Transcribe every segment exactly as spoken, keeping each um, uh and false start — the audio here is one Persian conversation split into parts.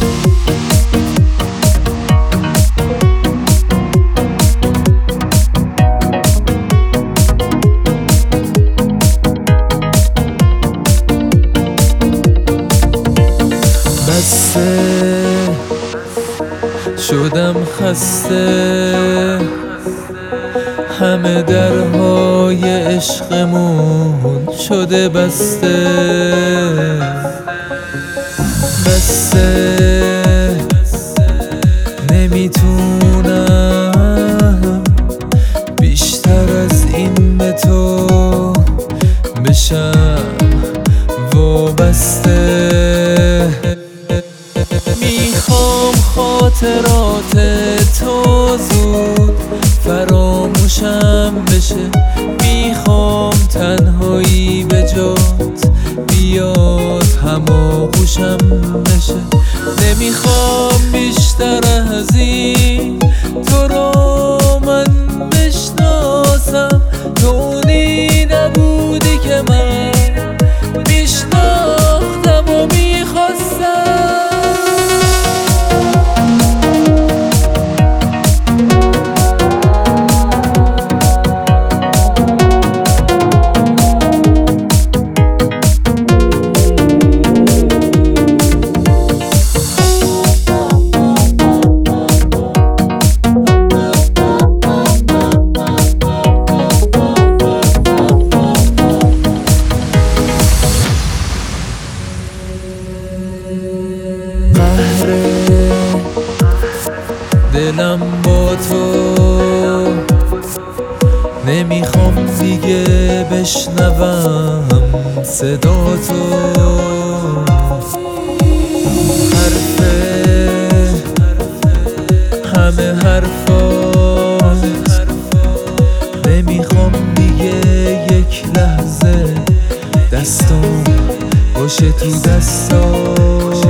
بسته شدم خسته، همه درهای عشقمون شده بسته. بسته نمیتونم بیشتر از این به تو بشم وابسته. میخوام خاطرات تو زود فراموشم بشه، میخوام تنهایی به جات بیاد هماغوشم بشه. نمیخوام بیشتر از این تو رو من بشناسم، تو اونی نبودی که من میشناختم و میخواستم. دلم با تو نمیخوام دیگه بشنوم صدا تو. حرفه همه حرفات، نمیخوام دیگه یک لحظه دستم باشه تو دستات.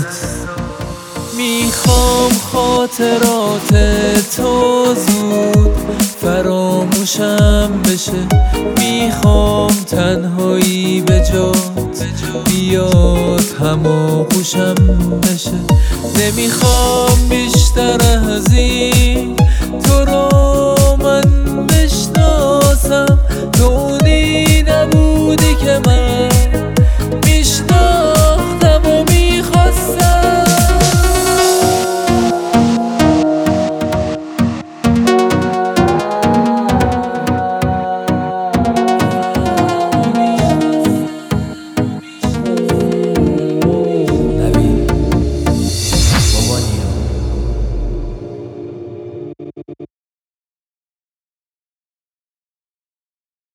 میخوام خاطرات تو زود فراموشم بشه، میخوام تنهایی به جات بیاد هماغوشم بشه. نمیخوام بیشتر از این تو رو من بشناسم، تو اونی نبودی که من